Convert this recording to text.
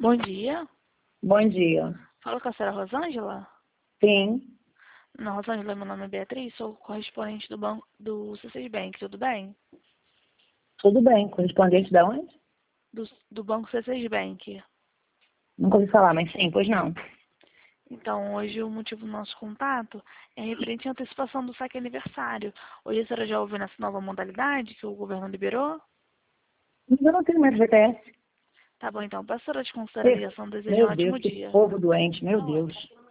Bom dia. Bom dia. Fala com a senhora Rosângela? Sim, Não, Rosângela, meu nome é Beatriz, sou correspondente do banco do C6 Bank, tudo bem? tudo bem. Correspondente da onde? Do banco C6 Bank. Nunca ouvi falar, mas sim, pois não. Então, hoje o motivo do nosso contato é referente à antecipação do saque aniversário. Hoje a senhora já ouviu nessa nova modalidade que o governo liberou? Mas eu não tenho mais GPS. Tá bom, então, para a senhora desconsiderar a ligação, desejo um Meu Deus, ótimo que dia. povo doente, meu Deus.